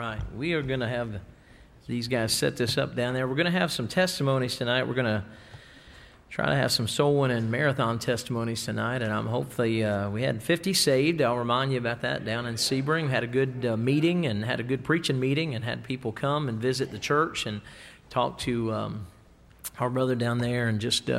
right. We are going to have these guys set this up down there. We're going to have some testimonies tonight. We're going to try to have some soul winning marathon testimonies tonight, and I'm hopefully we had 50 saved. I'll remind you about that down in Sebring. We had a good meeting and had a good preaching meeting and had people come and visit the church and talk to our brother down there, and just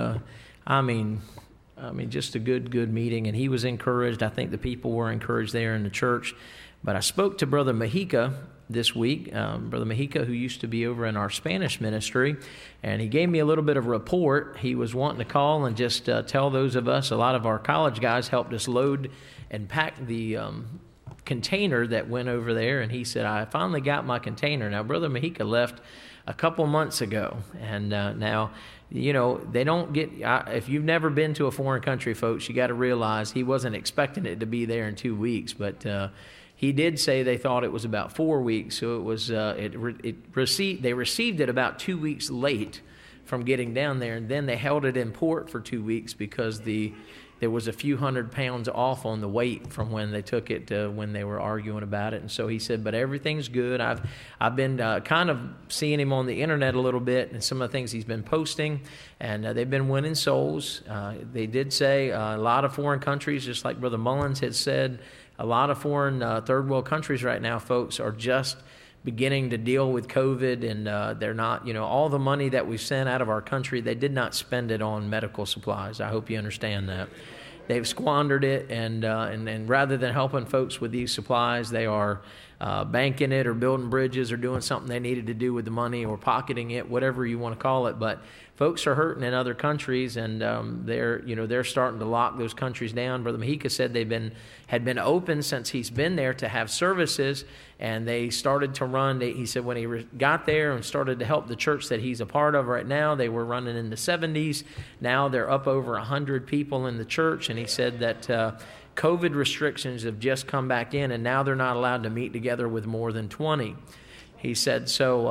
just a good meeting, and he was encouraged. I think the people were encouraged there in the church. But I spoke to Brother Mejica this week, Brother Mejica, who used to be over in our Spanish ministry, and he gave me a little bit of a report. He was wanting to call and just tell those of us, a lot of our college guys helped us load and pack the container that went over there, and he said, I finally got my container. Now, Brother Mejica left a couple months ago, and now, you know, they don't get, if you've never been to a foreign country, folks, you got to realize he wasn't expecting it to be there in 2 weeks, but he did say they thought it was about 4 weeks, so it was they received it about 2 weeks late from getting down there, and then they held it in port for 2 weeks because there was a few hundred pounds off on the weight from when they took it to when they were arguing about it. And so he said, but everything's good. I've been kind of seeing him on the internet a little bit and some of the things he's been posting, and they've been winning souls. They did say a lot of foreign countries, just like Brother Mullins had said, a lot of foreign third world countries right now, folks, are just beginning to deal with COVID, and they're not, you know, all the money that we've sent out of our country, they did not spend it on medical supplies. I hope you understand that. They've squandered it, and rather than helping folks with these supplies, they are banking it or building bridges or doing something they needed to do with the money or pocketing it, whatever you want to call it. But folks are hurting in other countries, and they're starting to lock those countries down. Brother Mejica said had been open since he's been there to have services, and they started to run. He said when he got there and started to help the church that he's a part of right now, they were running in the 70s. Now they're up over 100 people in the church, and he said that COVID restrictions have just come back in, and now they're not allowed to meet together with more than 20. He said,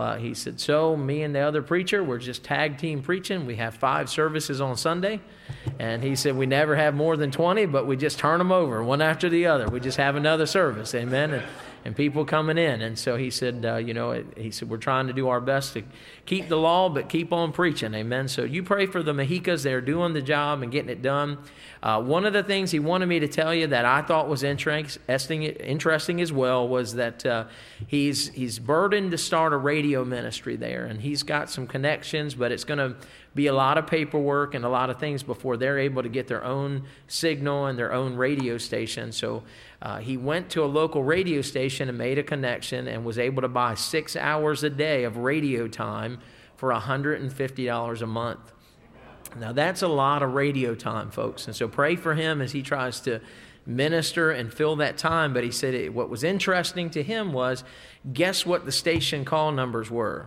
so me and the other preacher, we're just tag team preaching. We have 5 services on Sunday. And he said, we never have more than 20, but we just turn them over one after the other. We just have another service. Amen. And people coming in. And so he said, he said, we're trying to do our best to keep the law, but keep on preaching. Amen. So you pray for the Mejicas. They're doing the job and getting it done. One of the things he wanted me to tell you that I thought was interesting as well was that he's burdened to start a radio ministry there, and he's got some connections, but it's going to be a lot of paperwork and a lot of things before they're able to get their own signal and their own radio station. So he went to a local radio station and made a connection and was able to buy 6 hours a day of radio time for $150 a month. Now, that's a lot of radio time, folks. And so pray for him as he tries to minister and fill that time. But he said what was interesting to him was, guess what the station call numbers were?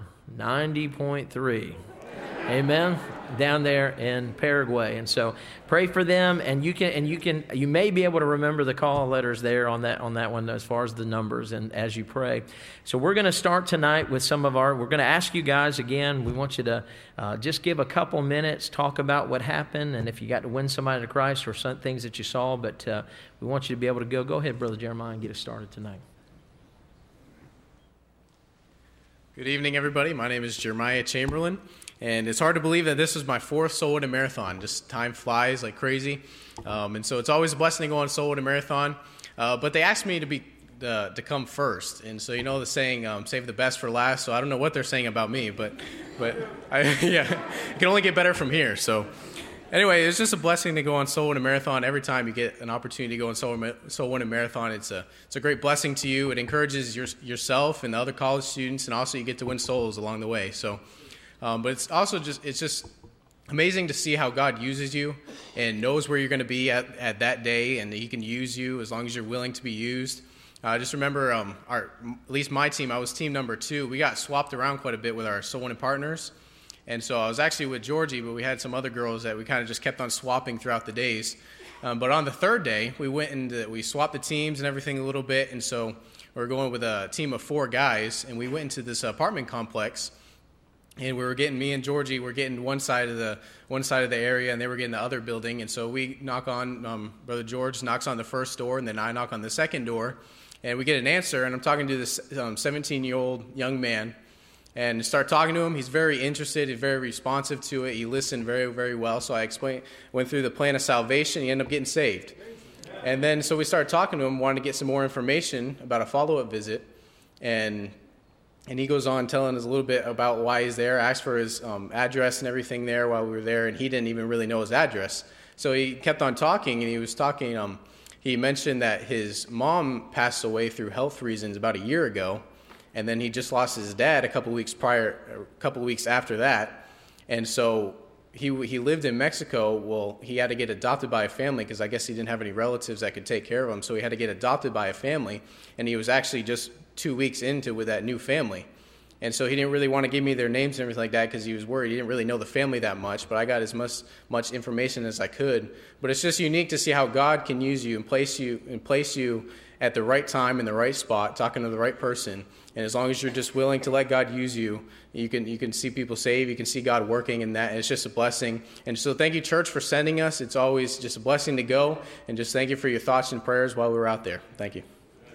90.3. Amen. Down there in Paraguay. And so pray for them, and you may be able to remember the call letters there on that one as far as the numbers and as you pray. So we're going to start tonight with we're going to ask you guys again, we want you to just give a couple minutes, talk about what happened, and if you got to win somebody to Christ or some things that you saw, but we want you to be able to go ahead, Brother Jeremiah, and get us started tonight. Good evening, everybody. My name is Jeremiah Chamberlain. And it's hard to believe that this is my 4th Soul Winning Marathon. Just time flies like crazy. And so it's always a blessing to go on Soul Winning Marathon. But they asked me to come first. And so you know the saying, save the best for last. So I don't know what they're saying about me, but it can only get better from here. So anyway, it's just a blessing to go on Soul Winning Marathon. Every time you get an opportunity to go on Soul Winning Marathon, it's a great blessing to you. It encourages yourself and the other college students, and also you get to win souls along the way. So. But it's also just amazing to see how God uses you and knows where you're going to be at that day, and that he can use you as long as you're willing to be used. Just remember, at least my team, I was team number 2. We got swapped around quite a bit with our soul winning partners. And so I was actually with Georgie, but we had some other girls that we kind of just kept on swapping throughout the days. But on the 3rd day, we swapped the teams and everything a little bit. And so we were going with a team of 4 guys, and we went into this apartment complex. And me and Georgie were getting one side of the area, and they were getting the other building. And so we knock on, Brother George knocks on the first door, and then I knock on the second door. And we get an answer, and I'm talking to this 17-year-old young man, and start talking to him. He's very interested. He's very responsive to it. He listened very, very well. So I went through the plan of salvation. He ended up getting saved. And then so we started talking to him, wanted to get some more information about a follow-up visit. And he goes on telling us a little bit about why he's there. I asked for his address and everything there while we were there, and he didn't even really know his address. So he kept on talking, and he was talking. He mentioned that his mom passed away through health reasons about a year ago, and then he just lost his dad a couple weeks after that. And so he lived in Mexico. Well, he had to get adopted by a family because I guess he didn't have any relatives that could take care of him. So he had to get adopted by a family, and he was actually just 2 weeks into with that new family. And so he didn't really want to give me their names and everything like that because he was worried. He didn't really know the family that much, but I got as much information as I could. But it's just unique to see how God can use you and place you at the right time in the right spot, talking to the right person. And as long as you're just willing to let God use you, you can see people saved. You can see God working in that. And it's just a blessing. And so thank you, church, for sending us. It's always just a blessing to go. And just thank you for your thoughts and prayers while we were out there. Thank you.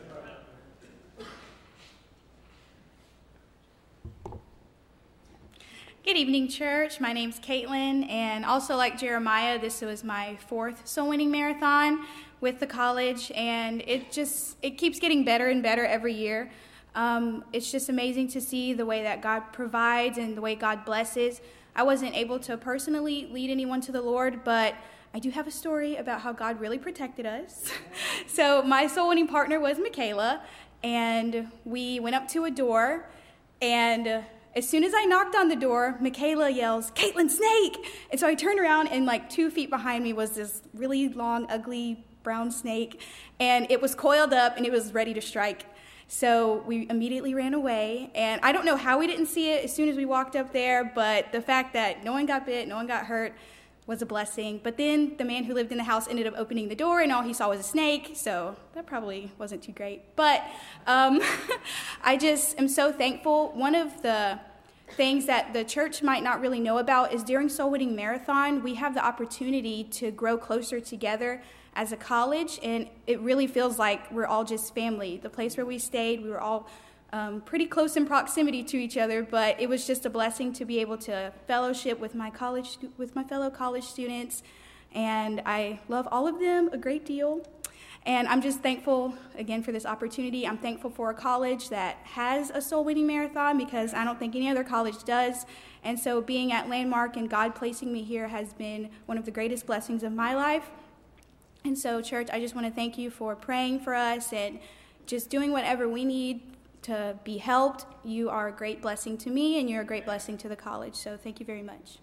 Good evening, church. My name's Caitlin, and also like Jeremiah, this was my 4th soul winning marathon with the college, and it keeps getting better and better every year. It's just amazing to see the way that God provides and the way God blesses. I wasn't able to personally lead anyone to the Lord, but I do have a story about how God really protected us. So my soul winning partner was Michaela, and we went up to a door, and as soon as I knocked on the door, Michaela yells, "Caitlin, snake!" And so I turned around, and like 2 feet behind me was this really long, ugly brown snake, and it was coiled up, and it was ready to strike. So we immediately ran away, and I don't know how we didn't see it as soon as we walked up there, but the fact that no one got bit, no one got hurt, was a blessing. But then the man who lived in the house ended up opening the door, and all he saw was a snake, so that probably wasn't too great. But I just am so thankful. One of the things that the church might not really know about is during Soul Winning Marathon, we have the opportunity to grow closer together as a college, and it really feels like we're all just family. The place where we stayed, we were all pretty close in proximity to each other, but it was just a blessing to be able to fellowship with my fellow college students, and I love all of them a great deal. And I'm just thankful, again, for this opportunity. I'm thankful for a college that has a soul winning marathon because I don't think any other college does. And so being at Landmark and God placing me here has been one of the greatest blessings of my life. And so, church, I just want to thank you for praying for us and just doing whatever we need to be helped. You are a great blessing to me, and you're a great blessing to the college. So thank you very much.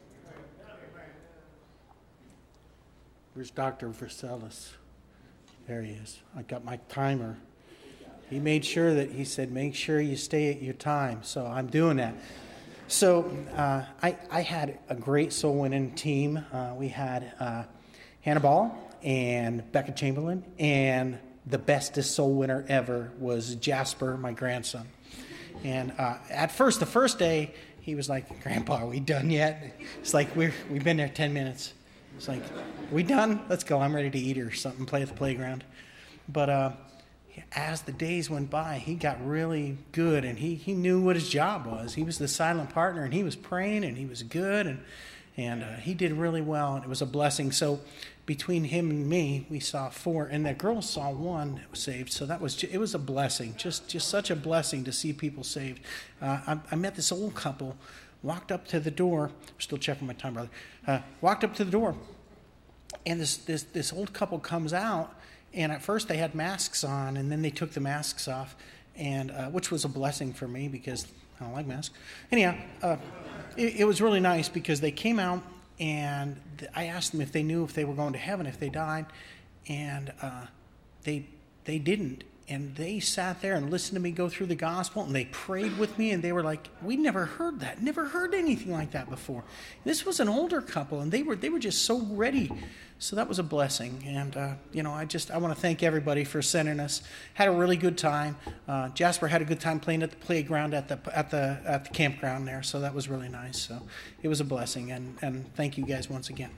Where's Dr. Versailles? There he is. I got my timer. He made sure that he said, make sure you stay at your time. So I'm doing that. So I had a great soul winning team. We had Hannah Ball and Becca Chamberlain, and the bestest soul winner ever was Jasper, my grandson. And at first, the first day, he was like, "Grandpa, are we done yet?" It's like, we've been there 10 minutes. It's like, "We done? Let's go. I'm ready to eat or something, play at the playground." But as the days went by, he got really good, and he knew what his job was. He was the silent partner, and he was praying, and he was good, and he did really well, and it was a blessing. So between him and me, we saw 4, and the girls saw 1 that was saved. So it was a blessing, just such a blessing to see people saved. I met this old couple, walked up to the door. I'm still checking my time, brother. Walked up to the door, and this old couple comes out, and at first they had masks on, and then they took the masks off, and which was a blessing for me because I don't like masks. Anyhow, it was really nice because they came out, and I asked them if they knew if they were going to heaven if they died, and they didn't. And they sat there and listened to me go through the gospel, and they prayed with me, and they were like, "We never heard that, never heard anything like that before." This was an older couple, and they were just so ready. So that was a blessing. And I want to thank everybody for sending us. Had a really good time. Jasper had a good time playing at the playground at the campground there, so that was really nice. So it was a blessing, and thank you guys once again.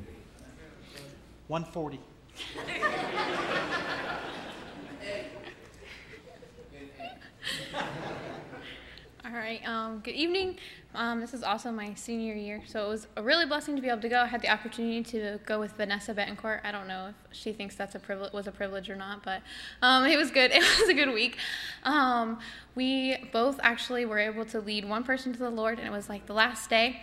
140. right. Good evening. This is also my senior year, so it was a really blessing to be able to go. I had the opportunity to go with Vanessa Betancourt. I don't know if she thinks that's was a privilege or not, but it was good. It was a good week. We both actually were able to lead one person to the Lord, and it was like the last day.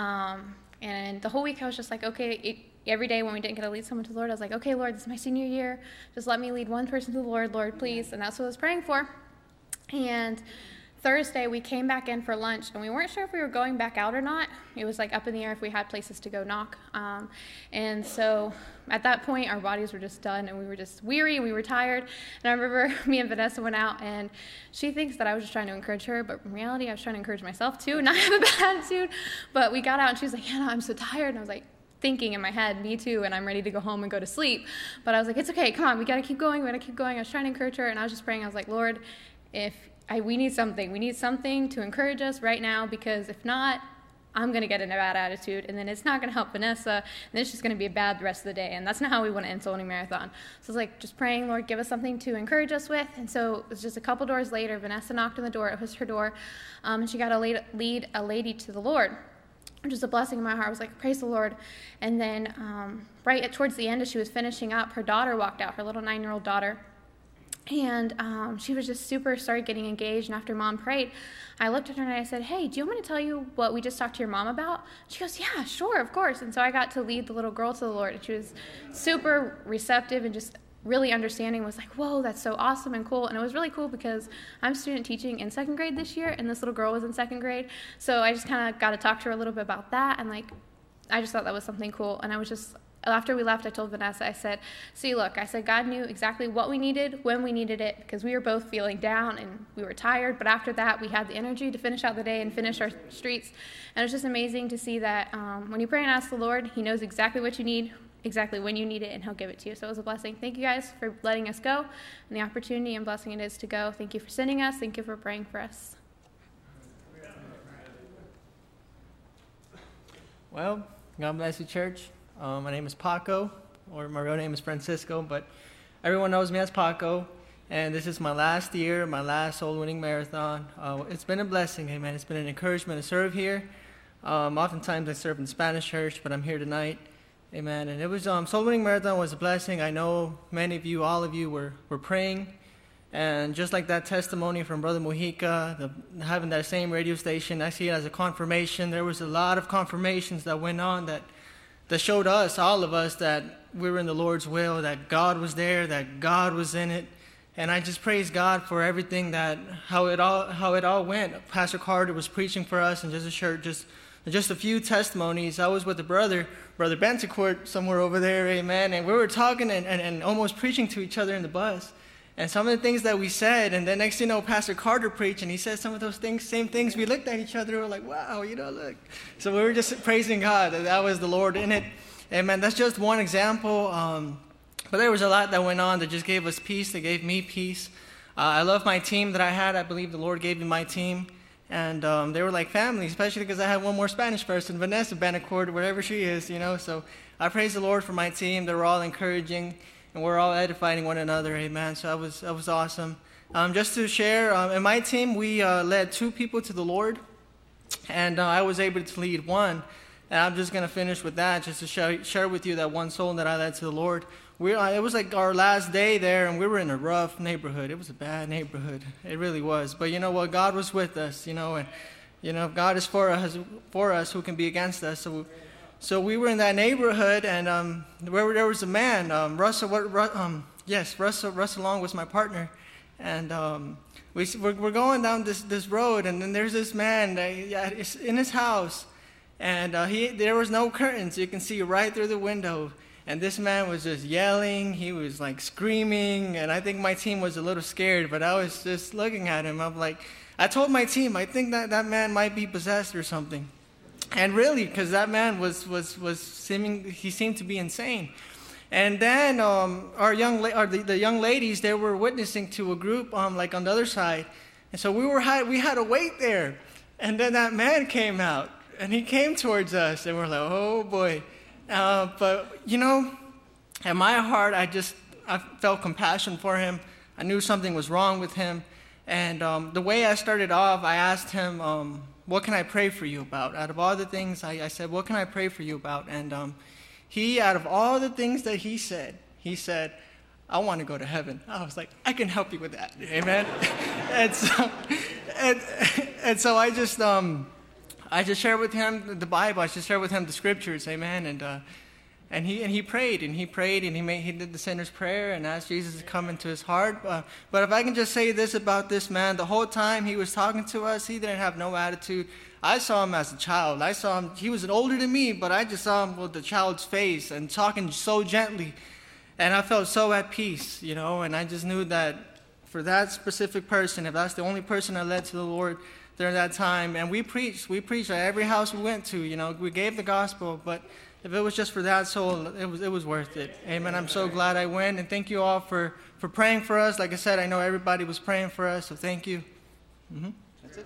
And the whole week I was just like, okay, every day when we didn't get to lead someone to the Lord, I was like, okay, Lord, this is my senior year. Just let me lead one person to the Lord, Lord, please. And that's what I was praying for. And Thursday, we came back in for lunch, and we weren't sure if we were going back out or not. It was like up in the air if we had places to go knock. And so at that point, our bodies were just done, and we were just weary, and we were tired. And I remember me and Vanessa went out, and she thinks that I was just trying to encourage her, but in reality, I was trying to encourage myself too, not have a bad attitude. But we got out, and she was like, Hannah, I'm so tired. And I was like, thinking in my head, me too, and I'm ready to go home and go to sleep. But I was like, it's okay, come on, we got to keep going, I was trying to encourage her, and I was just praying. I was like, Lord, we need something to encourage us right now, because if not, I'm going to get in a bad attitude, and then it's not going to help Vanessa, and it's just going to be bad the rest of the day, and that's not how we want to end Soul Winning Marathon. So I was like, just praying, Lord, give us something to encourage us with. And so it was just a couple doors later, Vanessa knocked on the door, it was her door, and she got to lead a lady to the Lord, which was a blessing in my heart. I was like, praise the Lord. And then towards the end, as she was finishing up, her daughter walked out, her little 9-year-old daughter. And she was just started getting engaged. And after Mom prayed, I looked at her and I said, hey, do you want me to tell you what we just talked to your mom about? She goes, yeah, sure, of course. And so I got to lead the little girl to the Lord. And she was super receptive and just really understanding, was like, whoa, that's so awesome and cool. And it was really cool because I'm student teaching in 2nd grade this year, and this little girl was in 2nd grade. So I just kind of got to talk to her a little bit about that. And I just thought that was something cool. And I was just, after we left, I told Vanessa, I said, see, look, I said, God knew exactly what we needed, when we needed it, because we were both feeling down and we were tired. But after that, we had the energy to finish out the day and finish our streets. And it's just amazing to see that when you pray and ask the Lord, he knows exactly what you need, exactly when you need it, and he'll give it to you. So it was a blessing. Thank you guys for letting us go, and the opportunity and blessing it is to go. Thank you for sending us. Thank you for praying for us. Well, God bless you, church. My name is Paco, or my real name is Francisco, but everyone knows me as Paco, and this is my last year, my last Soul Winning Marathon. It's been a blessing, amen. It's been an encouragement to serve here. Oftentimes I serve in Spanish church, but I'm here tonight, amen. And it was, Soul Winning Marathon was a blessing. I know many of you, all of you were praying, and just like that testimony from Brother Mojica, having that same radio station, I see it as a confirmation. There was a lot of confirmations that went on that showed us, all of us, that we were in the Lord's will, that God was there, that God was in it. And I just praise God for everything, how it all went. Pastor Carter was preaching for us, and just a few testimonies. I was with Brother Betancourt somewhere over there, amen, and we were talking and almost preaching to each other in the bus. And some of the things that we said, and then next thing you know, Pastor Carter preached, and he said some of those same things. We looked at each other, we were like, wow, look. So we were just praising God, that was the Lord in it. Amen. That's just one example. But there was a lot that went on that just gave us peace, that gave me peace. I love my team that I had. I believe the Lord gave me my team. And they were like family, especially because I had one more Spanish person, Vanessa Betancourt, wherever she is, So I praise the Lord for my team. They were all encouraging, and we're all edifying one another, amen. So that was awesome. Just to share, in my team, we led 2 people to the Lord, and I was able to lead one. And I'm just going to finish with that, just to share with you that one soul that I led to the Lord. It was like our last day there, and we were in a rough neighborhood. It was a bad neighborhood. It really was. But you know what? God was with us, and if God is for us, who can be against us? So we were in that neighborhood, and there was a man, Russell Long was my partner, and we're going down this road, and then there's this man in his house, and there was no curtains. You can see right through the window, and this man was just yelling. He was like screaming, and I think my team was a little scared, but I was just looking at him. I'm like, I told my team, I think that man might be possessed or something. And really, because that man he seemed to be insane. And then the young ladies, they were witnessing to a group like on the other side, and so we had to wait there. And then that man came out, and he came towards us, and we're like, oh boy. But in my heart, I felt compassion for him. I knew something was wrong with him. And the way I started off, I asked him, what can I pray for you about? Out of all the things, I said, what can I pray for you about? And he, out of all the things that he said, I want to go to heaven. I was like, I can help you with that. Amen. and so I just shared with him the Bible. I just shared with him the scriptures. Amen. And he prayed, and he did the sinner's prayer and asked Jesus to come into his heart. But if I can just say this about this man, the whole time he was talking to us, he didn't have no attitude. I saw him as a child. I saw him, he was older than me, but I just saw him with the child's face and talking so gently. And I felt so at peace, and I just knew that for that specific person, if that's the only person I led to the Lord during that time, and we preached at every house we went to, we gave the gospel, but if it was just for that soul, it was worth it. Amen. I'm so glad I went, and thank you all for praying for us. Like I said, I know everybody was praying for us, so thank you. That's it.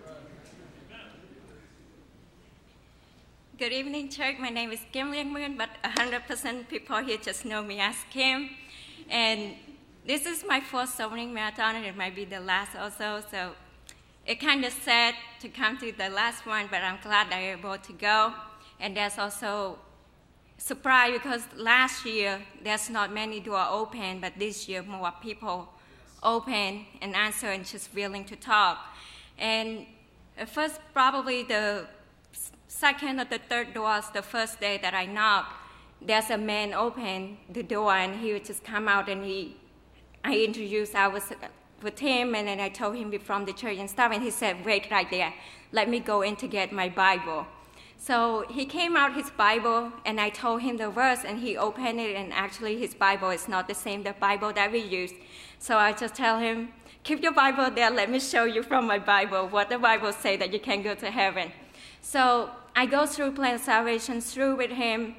Good evening, church. My name is Kim Liang Moon, but 100% people here just know me as Kim. And this is my first soul winning marathon, and it might be the last also. So it kind of sad to come to the last one, but I'm glad that I'm able to go. And there's also surprise because last year there's not many doors open, but this year more people open and answer and just willing to talk. And first, probably the second or the third doors, the first day that I knocked, there's a man open the door and he would just come out and I introduced, I was with him and then I told him we're from the church and stuff, and he said, wait right there, let me go in to get my Bible. So he came out his Bible and I told him the verse and he opened it, and actually his Bible is not the same the Bible that we use. So I just tell him, keep your Bible there, let me show you from my Bible what the Bible say that you can go to heaven. So I go through plan of salvation through with him.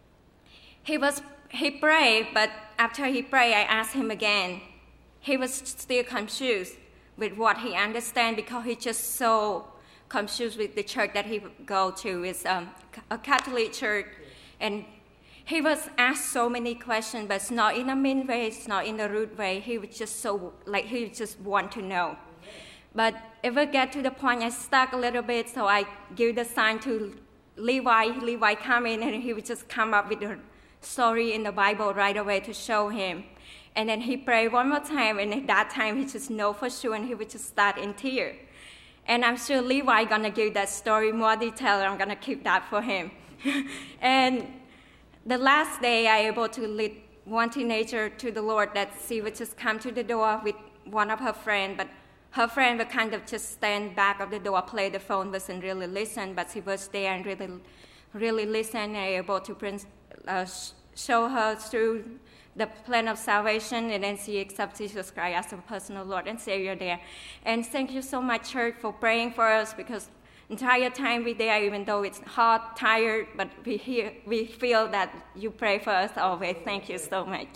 He prayed, but after he prayed, I asked him again. He was still confused with what he understand because he just so confused with the church that he go to. It's a Catholic church, and he was asked so many questions, but it's not in a mean way, it's not in a rude way. He was just so he just want to know. But if I get to the point, I stuck a little bit, so I give the sign to Levi. Levi come in, and he would just come up with the story in the Bible right away to show him. And then he prayed one more time, and at that time he just know for sure, and he would just start in tears. And I'm sure Levi gonna give that story more detail. I'm gonna keep that for him. And the last day, I able to lead one teenager to the Lord that she would just come to the door with one of her friends, but her friend would kind of just stand back of the door, play the phone, wasn't really listen, but she was there and really listen, and able to show her through the plan of salvation, and then she accepts Jesus Christ as a personal Lord and Savior there. And thank you so much, church, for praying for us, because entire time we're there, even though it's hot, tired, but we feel that you pray for us always. Thank you so much.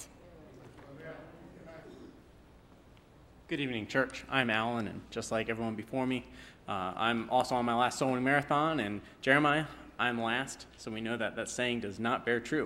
Good evening, church. I'm Alan, and just like everyone before me, I'm also on my last soul winning marathon, and Jeremiah, I'm last, so we know that saying does not bear true.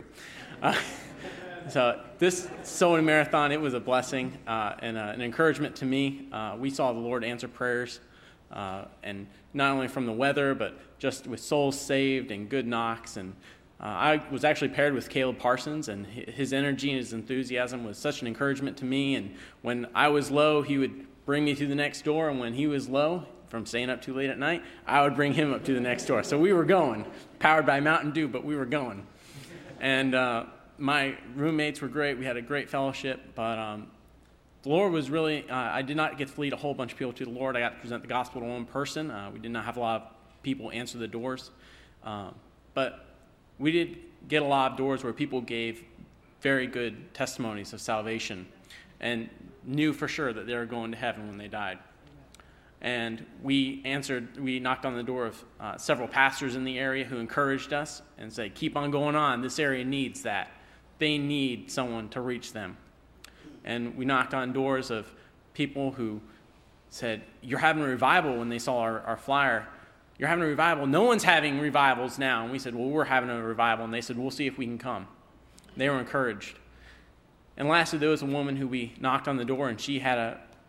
So this soul winning marathon, it was a blessing and an encouragement to me. We saw the Lord answer prayers, and not only from the weather, but just with souls saved and good knocks. And I was actually paired with Caleb Parsons, and his energy and his enthusiasm was such an encouragement to me. And when I was low, he would bring me to the next door, and when he was low from staying up too late at night, I would bring him up to the next door. So we were going, powered by Mountain Dew, but we were going. And my roommates were great. We had a great fellowship, but the Lord was really, I did not get to lead a whole bunch of people to the Lord. I got to present the gospel to one person. We did not have a lot of people answer the doors. But we did get a lot of doors where people gave very good testimonies of salvation and knew for sure that they were going to heaven when they died. And we knocked on the door of several pastors in the area who encouraged us and said, keep on going on. This area needs that. They need someone to reach them. And we knocked on doors of people who said, you're having a revival, when they saw our flyer. You're having a revival. No one's having revivals now. And we said, well, we're having a revival. And they said, we'll see if we can come. They were encouraged. And lastly, there was a woman who we knocked on the door, and she had a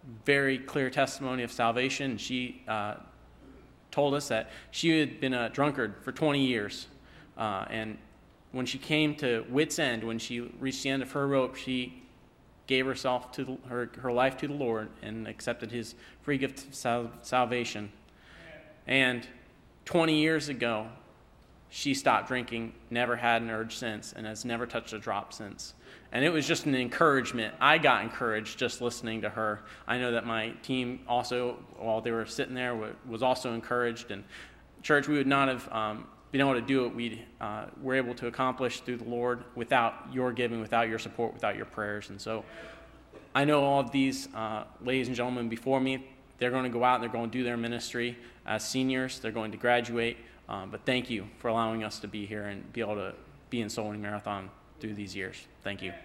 very clear testimony of salvation. She told us that she had been a drunkard for 20 years. And when she came to wit's end, when she reached the end of her rope, she gave herself to her life to the Lord and accepted his free gift of salvation. And 20 years ago, she stopped drinking, never had an urge since, and has never touched a drop since. And it was just an encouragement. I got encouraged just listening to her. I know that my team also, while they were sitting there, was also encouraged. And church, we would not have been able to do what we were able to accomplish through the Lord without your giving, without your support, without your prayers. And so I know all of these ladies and gentlemen before me, they're going to go out and they're going to do their ministry as seniors. They're going to graduate. But thank you for allowing us to be here and be able to be in Soul Winning Marathon through these years. Thank you.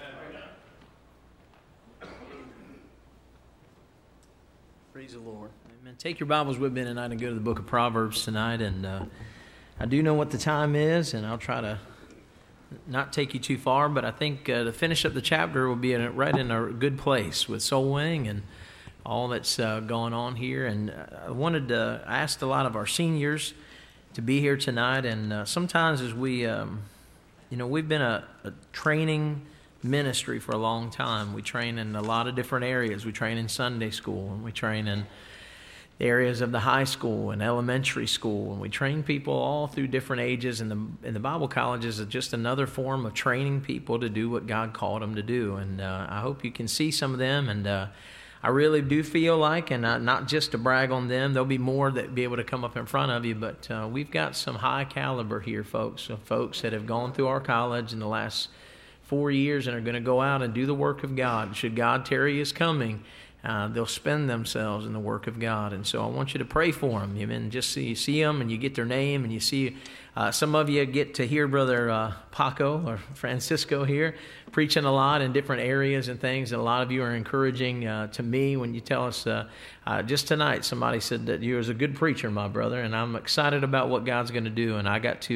Praise the Lord. Amen. Take your Bibles with me tonight and go to the book of Proverbs tonight. And I do know what the time is, and I'll try to not take you too far, but I think to finish up the chapter will be right in a good place with soul winning and all that's going on here. And I wanted to ask a lot of our seniors to be here tonight. And sometimes as we, we've been a training ministry for a long time. We train in a lot of different areas. We train in Sunday school, and we train in the areas of the high school and elementary school, and we train people all through different ages. And the Bible college is just another form of training people to do what God called them to do. And I hope you can see some of them. And I really do feel like, and not just to brag on them, there'll be more that be able to come up in front of you, but we've got some high caliber here, folks, of folks that have gone through our college in the last 4 years and are going to go out and do the work of God. Should God tarry his coming, they'll spend themselves in the work of God. And so I want you to pray for them. And just you see them and you get their name, and you see some of you get to hear Brother Paco or Francisco here preaching a lot in different areas and things. And a lot of you are encouraging to me when you tell us, just tonight somebody said that you was a good preacher, my brother, and I'm excited about what God's going to do. And I get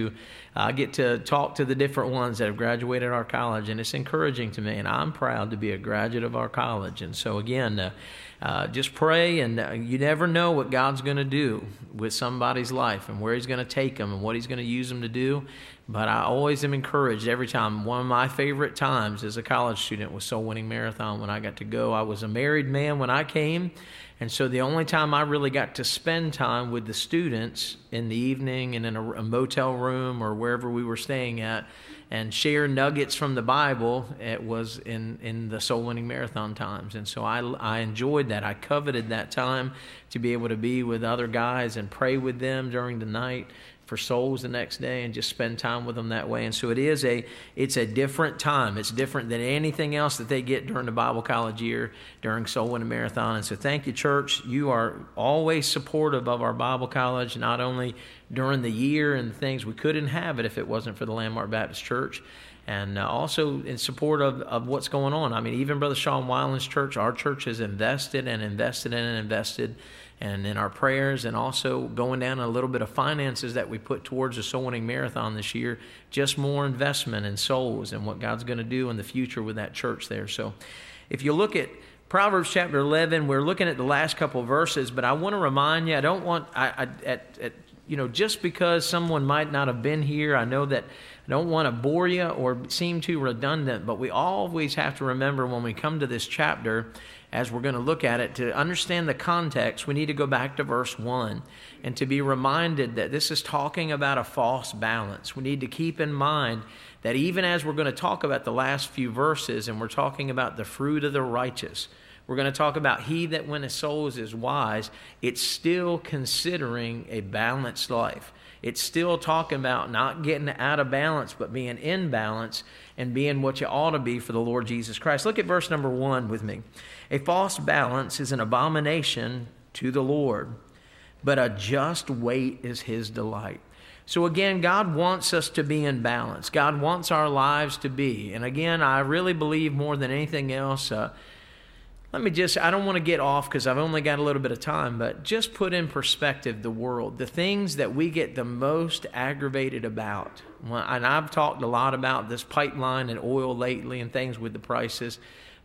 to talk to the different ones that have graduated our college, and it's encouraging to me, and I'm proud to be a graduate of our college. And so again, just pray, and you never know what God's going to do with somebody's life and where he's going to take them and what he's going to use them to do. But I always am encouraged every time. One of my favorite times as a college student was Soul Winning Marathon when I got to go. I was a married man when I came, and so the only time I really got to spend time with the students in the evening and in a motel room or wherever we were staying at and share nuggets from the Bible, it was in the Soul Winning Marathon times. And so I enjoyed that. I coveted that time to be able to be with other guys and pray with them during the night for souls the next day and just spend time with them that way. And so it's a different time. It's different than anything else that they get during the Bible college year, during Soul Winning Marathon. And so thank you, church. You are always supportive of our Bible college, not only during the year and things. We couldn't have it if it wasn't for the Landmark Baptist Church. And also in support of what's going on. I mean, even Brother Sean Weiland's church, our church has invested and invested and invested, and in our prayers, and also going down a little bit of finances that we put towards the Soul Winning Marathon this year, just more investment in souls and what God's going to do in the future with that church there. So if you look at Proverbs chapter 11, we're looking at the last couple of verses, but I want to remind you, I don't want, just because someone might not have been here, I know that I don't want to bore you or seem too redundant, but we always have to remember when we come to this chapter, as we're going to look at it, to understand the context, we need to go back to verse 1 and to be reminded that this is talking about a false balance. We need to keep in mind that even as we're going to talk about the last few verses and we're talking about the fruit of the righteous, we're going to talk about he that winneth souls is wise, it's still considering a balanced life. It's still talking about not getting out of balance, but being in balance and being what you ought to be for the Lord Jesus Christ. Look at verse number 1 with me. A false balance is an abomination to the Lord, but a just weight is his delight. So again, God wants us to be in balance. God wants our lives to be. And again, I really believe more than anything else, I don't want to get off because I've only got a little bit of time, but just put in perspective the world, the things that we get the most aggravated about. And I've talked a lot about this pipeline and oil lately and things with the prices,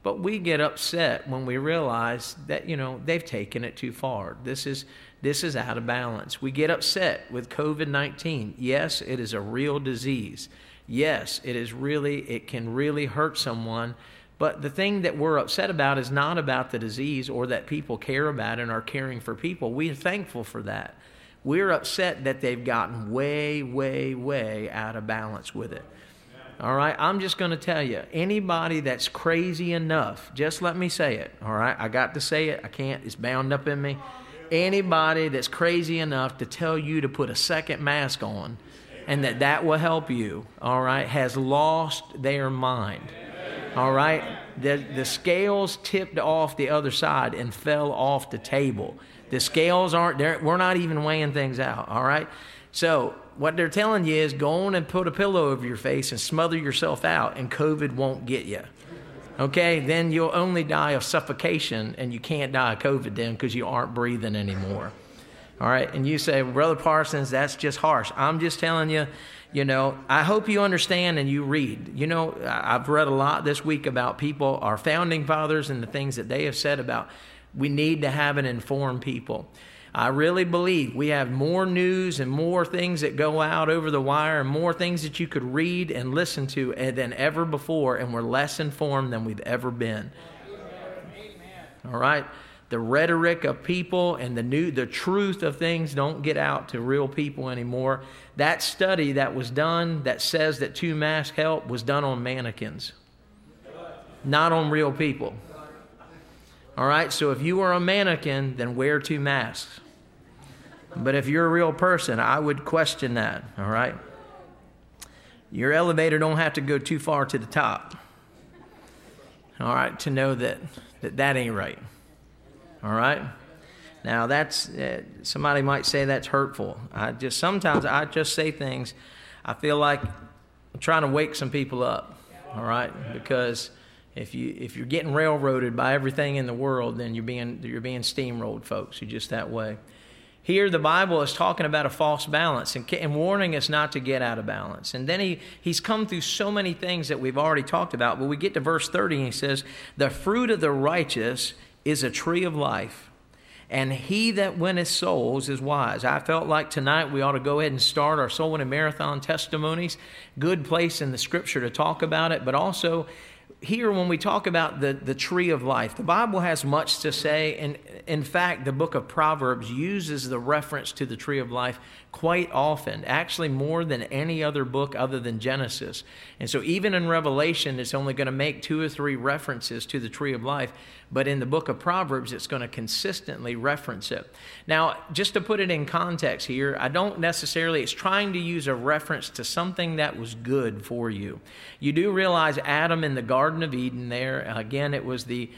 But we get upset when we realize that, they've taken it too far. This is out of balance. We get upset with COVID-19. Yes, it is a real disease. Yes, it can really hurt someone. But the thing that we're upset about is not about the disease or that people care about it and are caring for people. We are thankful for that. We're upset that they've gotten way, way, way out of balance with it. All right, I'm just going to tell you, anybody that's crazy enough, just let me say it, all right? I got to say it. I can't. It's bound up in me. Anybody that's crazy enough to tell you to put a second mask on and that will help you, all right, has lost their mind. All right? The scales tipped off the other side and fell off the table. The scales aren't there. We're not even weighing things out. All right? So what they're telling you is go on and put a pillow over your face and smother yourself out, and COVID won't get you. Okay? Then you'll only die of suffocation, and you can't die of COVID then because you aren't breathing anymore. All right? And you say, Brother Parsons, that's just harsh. I'm just telling you, I hope you understand and you read. I've read a lot this week about people, our founding fathers, and the things that they have said about we need to have an informed people. I really believe we have more news and more things that go out over the wire and more things that you could read and listen to than ever before, and we're less informed than we've ever been. All right? The rhetoric of people and the truth of things don't get out to real people anymore. That study that was done that says that 2 masks help was done on mannequins, not on real people. All right, so if you are a mannequin, then wear 2 masks. But if you're a real person, I would question that, all right? Your elevator don't have to go too far to the top, all right, to know that ain't right. All right? Now, that's somebody might say that's hurtful. Sometimes I just say things, I feel like I'm trying to wake some people up, all right? Because if you're getting railroaded by everything in the world, then you're being steamrolled, folks. You're just that way. Here, the Bible is talking about a false balance and warning us not to get out of balance. And then he's come through so many things that we've already talked about, but we get to verse 30 and he says, the fruit of the righteous is a tree of life, and he that winneth souls is wise. I felt like tonight we ought to go ahead and start our Soul Winning Marathon testimonies. Good place in the Scripture to talk about it, but also here when we talk about the tree of life, the Bible has much to say, and in fact, the book of Proverbs uses the reference to the tree of life quite often, actually more than any other book other than Genesis. And so even in Revelation, it's only going to make 2 or 3 references to the tree of life, but in the book of Proverbs, it's going to consistently reference it. Now, just to put it in context here, it's trying to use a reference to something that was good for you. You do realize Adam in the Garden of Eden there, again, it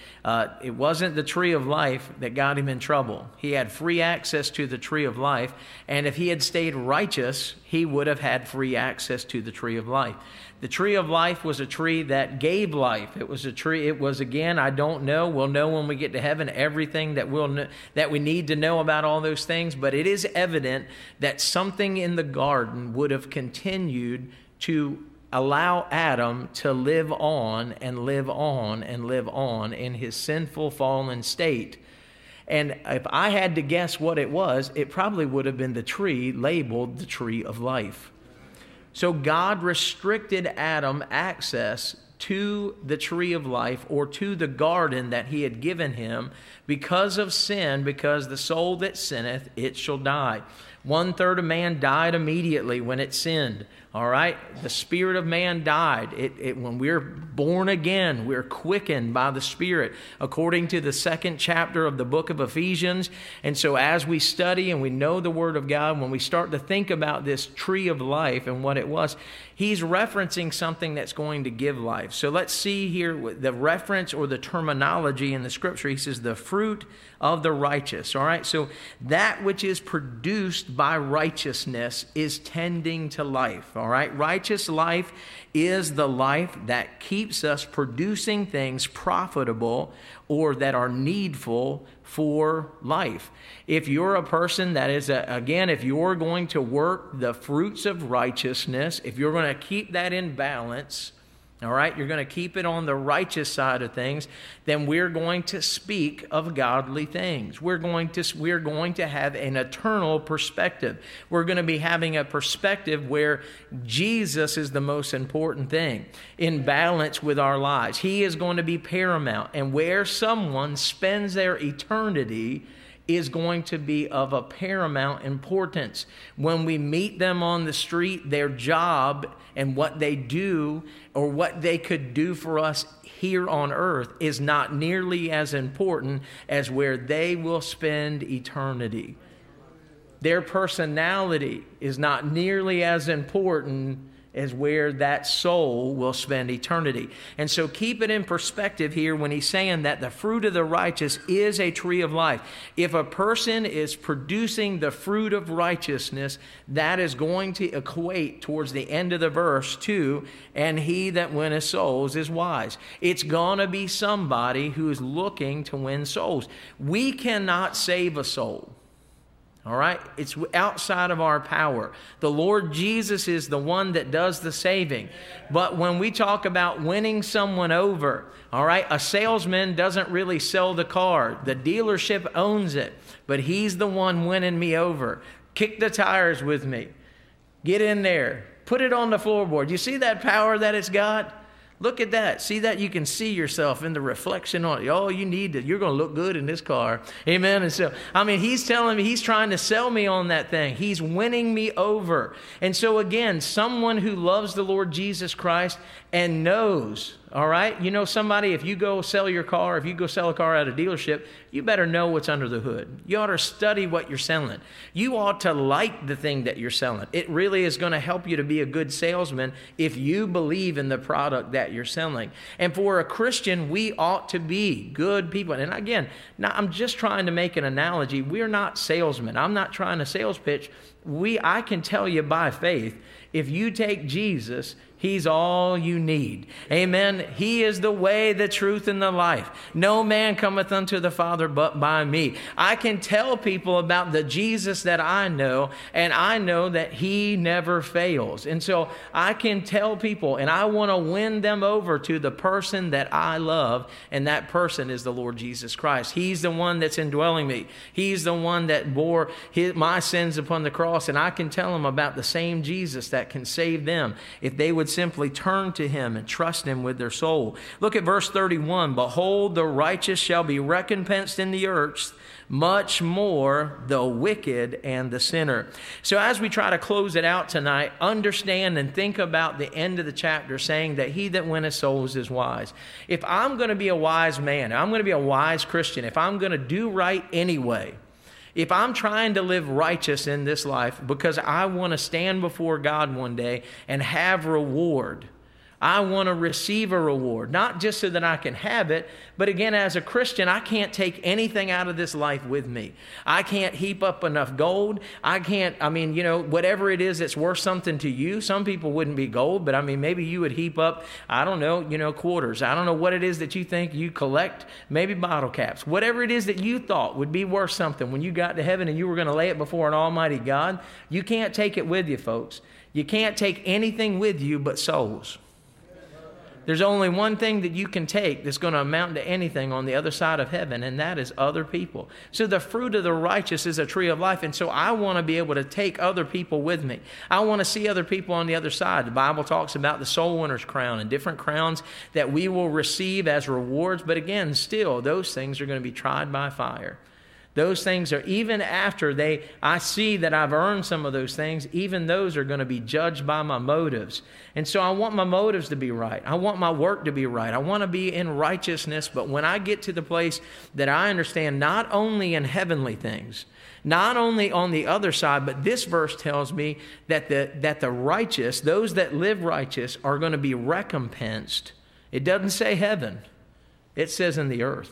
wasn't the tree of life that got him in trouble. He had free access to the tree of life, and if he had stayed righteous, he would have had free access to the tree of life. The tree of life was a tree that gave life. It was again, I don't know. We'll know when we get to heaven everything that we need to know about all those things, but it is evident that something in the garden would have continued to allow Adam to live on and live on and live on in his sinful, fallen state. And if I had to guess what it was, it probably would have been the tree labeled the tree of life. So God restricted Adam access to the tree of life or to the garden that he had given him because of sin, because the soul that sinneth, it shall die. 1/3 of man died immediately when it sinned. All right? The spirit of man died. When we're born again, we're quickened by the Spirit, according to the 2nd chapter of the book of Ephesians. And so as we study and we know the Word of God, when we start to think about this tree of life and what it was, he's referencing something that's going to give life. So let's see here the reference or the terminology in the Scripture. He says, the fruit of the righteous. All right? So that which is produced by righteousness is tending to life. All right? Righteous life is the life that keeps us producing things profitable or that are needful for life. If you're a person that is, if you're going to work the fruits of righteousness, if you're going to keep that in balance, all right, you're going to keep it on the righteous side of things, then we're going to speak of godly things. We're going to have an eternal perspective. We're going to be having a perspective where Jesus is the most important thing in balance with our lives. He is going to be paramount, and where someone spends their eternity is going to be of a paramount importance. When we meet them on the street, their job and what they do or what they could do for us here on earth is not nearly as important as where they will spend eternity. Their personality is not nearly as important as where that soul will spend eternity. And so keep it in perspective here when he's saying that the fruit of the righteous is a tree of life. If a person is producing the fruit of righteousness, that is going to equate towards the end of the verse to, and he that winneth souls is wise. It's going to be somebody who is looking to win souls. We cannot save a soul. All right? It's outside of our power. The Lord Jesus is the one that does the saving. But when we talk about winning someone over, all right, a salesman doesn't really sell the car. The dealership owns it, but he's the one winning me over. Kick the tires with me. Get in there. Put it on the floorboard. You see that power that it's got? Look at that. See that? You can see yourself in the reflection on it. Oh, you're going to look good in this car. Amen. And so, he's telling me, he's trying to sell me on that thing. He's winning me over. And so again, someone who loves the Lord Jesus Christ and knows, all right? You know somebody, if you go sell your car, if you go sell a car at a dealership, you better know what's under the hood. You ought to study what you're selling. You ought to like the thing that you're selling. It really is going to help you to be a good salesman if you believe in the product that you're selling. And for a Christian, we ought to be good people. And again, now I'm just trying to make an analogy. We're not salesmen. I'm not trying to sales pitch. I can tell you by faith, if you take Jesus, He's all you need. Amen. He is the way, the truth, and the life. No man cometh unto the Father but by me. I can tell people about the Jesus that I know, and I know that He never fails. And so I can tell people, and I want to win them over to the person that I love, and that person is the Lord Jesus Christ. He's the one that's indwelling me. He's the one that bore my sins upon the cross, and I can tell them about the same Jesus that can save them if they would simply turn to Him and trust Him with their soul. Look at verse 31. Behold, the righteous shall be recompensed in the earth, much more the wicked and the sinner. So as we try to close it out tonight, understand and think about the end of the chapter saying that he that winneth souls is wise. If I'm going to be a wise man, I'm going to be a wise Christian, if I'm going to do right anyway, if I'm trying to live righteous in this life because I want to stand before God one day and have reward, I want to receive a reward, not just so that I can have it, but again, as a Christian, I can't take anything out of this life with me. I can't heap up enough gold. I can't, whatever it is that's worth something to you. Some people wouldn't be gold, but maybe you would heap up, quarters. I don't know what it is that you think you collect, maybe bottle caps. Whatever it is that you thought would be worth something when you got to heaven and you were going to lay it before an almighty God, you can't take it with you, folks. You can't take anything with you but souls. There's only one thing that you can take that's going to amount to anything on the other side of heaven, and that is other people. So the fruit of the righteous is a tree of life, and so I want to be able to take other people with me. I want to see other people on the other side. The Bible talks about the soul winner's crown and different crowns that we will receive as rewards, but again, still, those things are going to be tried by fire. Those things are, even after I see that I've earned some of those things, even those are going to be judged by my motives. And so I want my motives to be right. I want my work to be right. I want to be in righteousness. But when I get to the place that I understand not only in heavenly things, not only on the other side, but this verse tells me that the righteous, those that live righteous, are going to be recompensed. It doesn't say heaven. It says in the earth.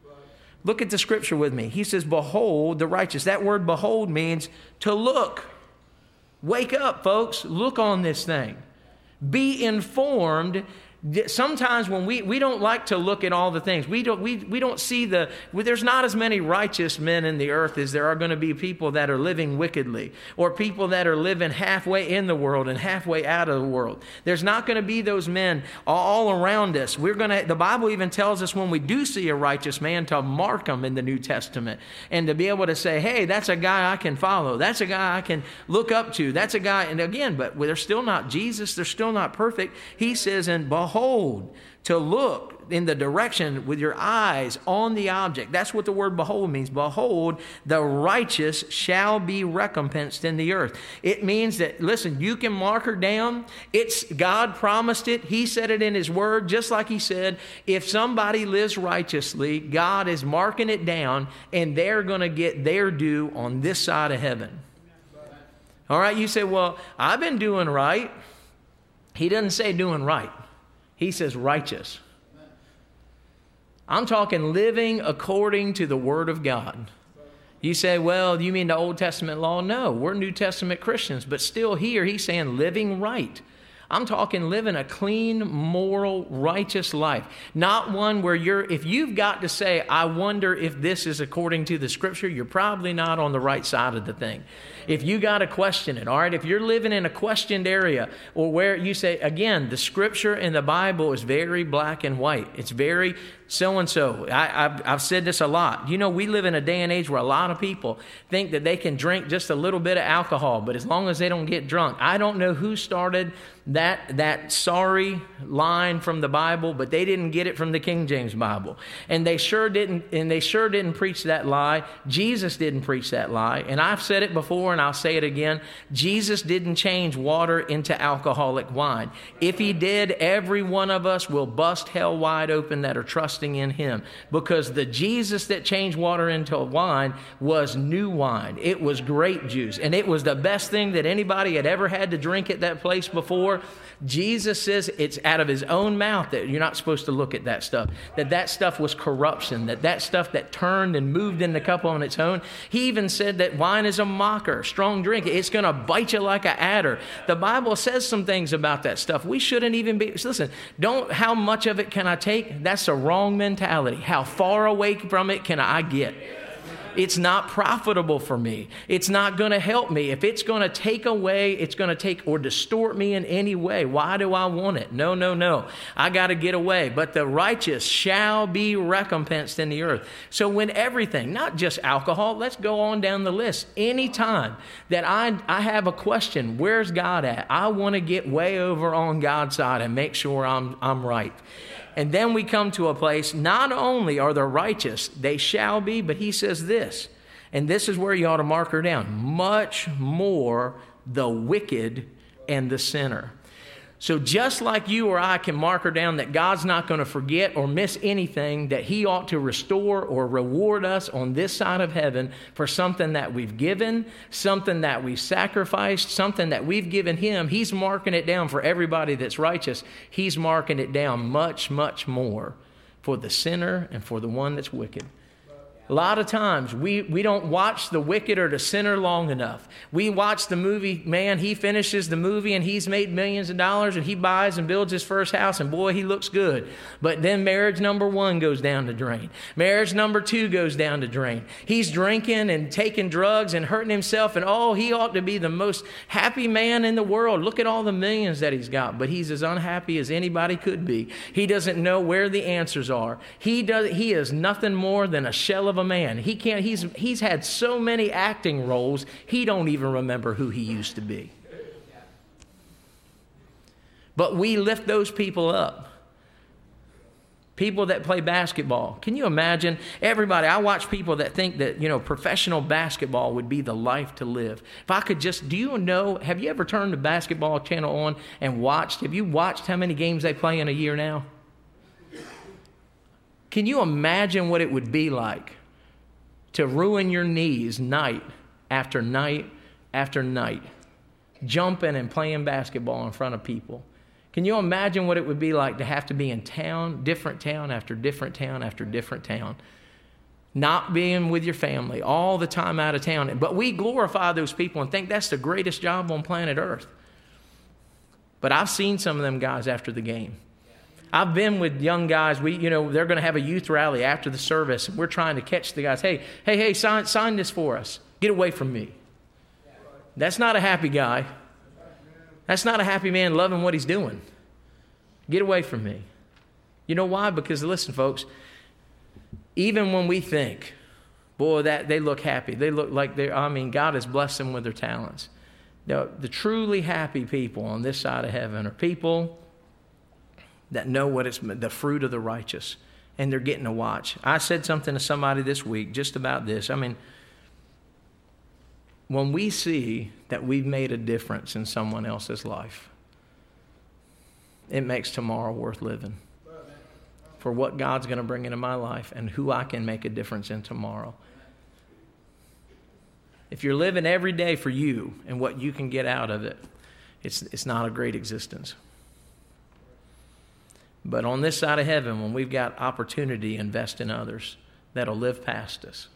Look at the scripture with me. He says, behold the righteous. That word behold means to look. Wake up, folks. Look on this thing. Be informed Sometimes when we don't like to look at all the things, we don't see there's not as many righteous men in the earth as there are going to be people that are living wickedly, or people that are living halfway in the world and halfway out of the world. There's not going to be those men all around us. The Bible even tells us when we do see a righteous man to mark them in the New Testament, and to be able to say, hey, that's a guy I can follow. That's a guy I can look up to. That's a guy, and again, but they're still not Jesus. They're still not perfect. He says, and behold, to look in the direction with your eyes on the object. That's what the word behold means. Behold, the righteous shall be recompensed in the earth. It means that, listen, you can mark her down. God promised it. He said it in his word, just like he said, if somebody lives righteously, God is marking it down, and they're going to get their due on this side of heaven. All right, you say, well, I've been doing right. He doesn't say doing right. He says righteous. I'm talking living according to the Word of God. You say, well, you mean the Old Testament law? No, we're New Testament Christians, but still here he's saying living right. I'm talking living a clean, moral, righteous life. Not one where if you've got to say, I wonder if this is according to the Scripture, you're probably not on the right side of the thing. If you got to question it, all right? If you're living in a questioned area, or where you say, again, the Scripture in the Bible is very black and white. It's very so-and-so. I've said this a lot. You know, we live in a day and age where a lot of people think that they can drink just a little bit of alcohol, but as long as they don't get drunk. I don't know who started that sorry line from the Bible, but they didn't get it from the King James Bible. And they sure didn't preach that lie. Jesus didn't preach that lie. And I've said it before, and I'll say it again. Jesus didn't change water into alcoholic wine. If he did, every one of us will bust hell wide open that are trusting in him, because the Jesus that changed water into wine was new wine. It was grape juice, and it was the best thing that anybody had ever had to drink at that place before. Jesus says it's out of his own mouth that you're not supposed to look at that stuff, that stuff was corruption, that stuff that turned and moved in the cup on its own. He even said that wine is a mocker, strong drink. It's going to bite you like an adder. The Bible says some things about that stuff. We shouldn't even be, listen, how much of it can I take? That's a wrong mentality. How far away from it can I get? It's not profitable for me. It's not going to help me. If it's going to take away, it's going to take or distort me in any way. Why do I want it? No. I got to get away. But the righteous shall be recompensed in the earth. So when everything, not just alcohol, let's go on down the list. Anytime that I have a question, where's God at? I want to get way over on God's side and make sure I'm right. And then we come to a place, not only are the righteous, they shall be, but he says this, and this is where you ought to mark her down, much more the wicked and the sinner. So just like you or I can mark her down that God's not going to forget or miss anything, that he ought to restore or reward us on this side of heaven for something that we've given, something that we've sacrificed, something that we've given him. He's marking it down for everybody that's righteous. He's marking it down much, much more for the sinner and for the one that's wicked. A lot of times we don't watch the wicked or the sinner long enough. We watch the movie, man, he finishes the movie and he's made millions of dollars and he buys and builds his first house and boy, he looks good. But then marriage number 1 goes down the drain. Marriage number 2 goes down the drain. He's drinking and taking drugs and hurting himself and he ought to be the most happy man in the world. Look at all the millions that he's got, but he's as unhappy as anybody could be. He doesn't know where the answers are. He is nothing more than a shell of a man. He's had so many acting roles, he don't even remember who he used to be. But we lift those people up. People that play basketball. Can you imagine? Everybody, I watch people that think that, professional basketball would be the life to live. If I could have you ever turned the basketball channel on and have you watched how many games they play in a year now? Can you imagine what it would be like to ruin your knees night after night after night, jumping and playing basketball in front of people? Can you imagine what it would be like to have to be in town, different town after different town after different town, not being with your family, all the time out of town? But we glorify those people and think that's the greatest job on planet Earth. But I've seen some of them guys after the game. I've been with young guys. They're going to have a youth rally after the service, and we're trying to catch the guys. Hey, sign this for us. Get away from me. That's not a happy guy. That's not a happy man loving what he's doing. Get away from me. You know why? Because listen, folks, even when we think, boy, that they look happy, they look like God has blessed them with their talents. The truly happy people on this side of heaven are people that know what it's the fruit of the righteous, and they're getting to watch. I said something to somebody this week just about this. When we see that we've made a difference in someone else's life, it makes tomorrow worth living. For what God's going to bring into my life and who I can make a difference in tomorrow. If you're living every day for you and what you can get out of it, it's not a great existence. But on this side of heaven, when we've got opportunity to invest in others that'll live past us.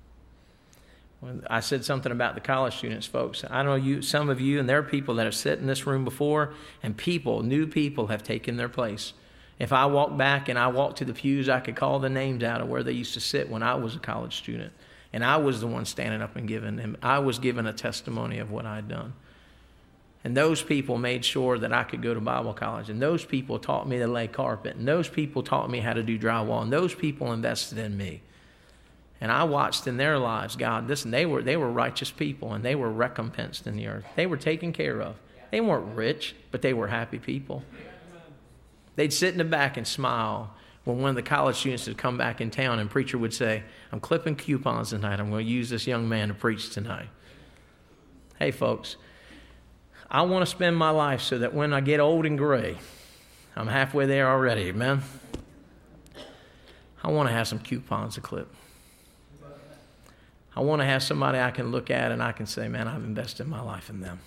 I said something about the college students, folks. I know some of you, and there are people that have sat in this room before, and new people have taken their place. If I walk back and I walk to the pews, I could call the names out of where they used to sit when I was a college student. And I was the one standing up and giving them. I was given a testimony of what I'd done. And those people made sure that I could go to Bible college. And those people taught me to lay carpet. And those people taught me how to do drywall. And those people invested in me. And I watched in their lives, God, listen, they were righteous people, and they were recompensed in the earth. They were taken care of. They weren't rich, but they were happy people. They'd sit in the back and smile when one of the college students would come back in town, and preacher would say, I'm clipping coupons tonight. I'm going to use this young man to preach tonight. Hey, folks, I want to spend my life so that when I get old and gray, I'm halfway there already, amen? I want to have some coupons to clip. I want to have somebody I can look at and I can say, man, I've invested my life in them.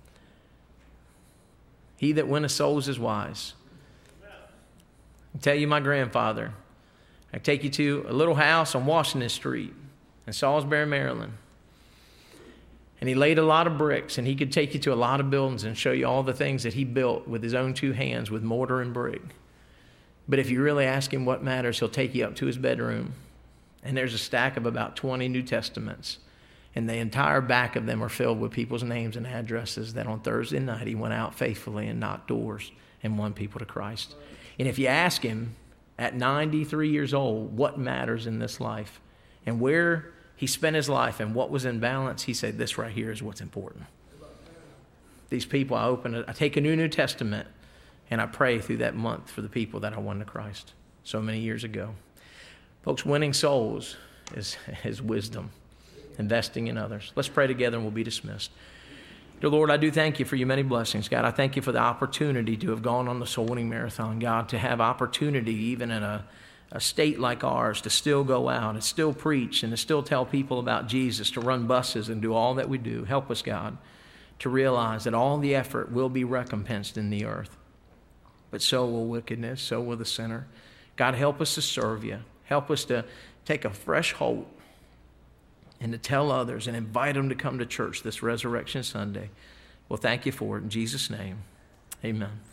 He that winneth souls is wise. I tell you, my grandfather, I take you to a little house on Washington Street in Salisbury, Maryland. And he laid a lot of bricks, and he could take you to a lot of buildings and show you all the things that he built with his own two hands with mortar and brick. But if you really ask him what matters, he'll take you up to his bedroom. And there's a stack of about 20 New Testaments. And the entire back of them are filled with people's names and addresses that on Thursday night he went out faithfully and knocked doors and won people to Christ. And if you ask him at 93 years old what matters in this life and where he spent his life and what was in balance, he said, this right here is what's important. These people, I take a New Testament and I pray through that month for the people that I won to Christ so many years ago. Folks, winning souls is wisdom, investing in others. Let's pray together and we'll be dismissed. Dear Lord, I do thank you for your many blessings. God, I thank you for the opportunity to have gone on the soul winning marathon. God, to have opportunity even in a state like ours to still go out and still preach and to still tell people about Jesus, to run buses and do all that we do. Help us, God, to realize that all the effort will be recompensed in the earth. But so will wickedness, so will the sinner. God, help us to serve you. Help us to take a fresh hope and to tell others and invite them to come to church this Resurrection Sunday. Well, thank you for it. In Jesus' name, amen.